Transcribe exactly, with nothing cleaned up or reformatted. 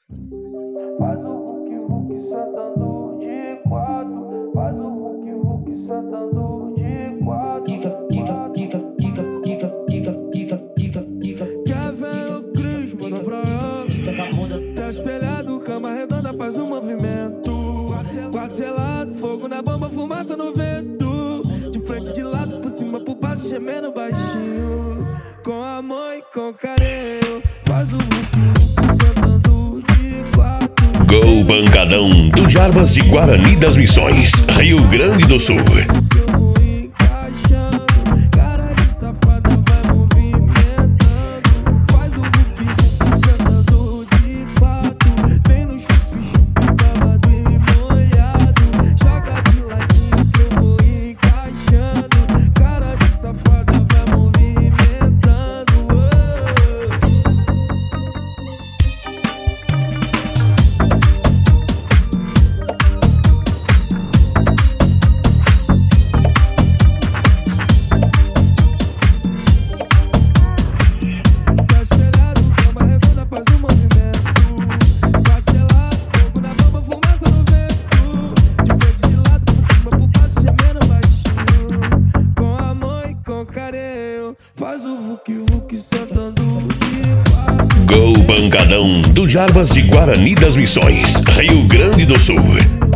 Faz o Hulk, Hulk sentando de quatro. Faz o Hulk, Hulk sentando de quatro. Kika, kika, kika, kika, kika, kika, kika, kika, kika. Quer ver o Cris, manda pra ela. Tá espelhado, cama redonda, faz um movimento. Quarto gelado, fogo na bomba, fumaça no vento. De frente, de lado, por cima, por baixo, gemendo baixinho. Com amor e com carinho. Faz o Hulk, Hulk sentando de quatro. Gol Pancadão do Jarbas de Guarani das Missões, Rio Grande do Sul. Eu vou encaixando, cara de safada vai movimentando. Faz o Hulk, Hulk sentando de quatro. Vem no chup-chup, babado e molhado. Joga de ladinho que eu vou encaixando. Cara de safada vai movimentando. Tá espelhado, cama redonda, faz um movimento. Quarto gelado, fogo na bomba, fumaça no vento. De frente, de lado, por cima, por baixo, gemendo baixinho. Com amor e com carinho. Faz o Hulk, Hulk sentando de quatro. Gol Pancadão do Jarbas de Guarani das Missões, Rio Grande do Sul.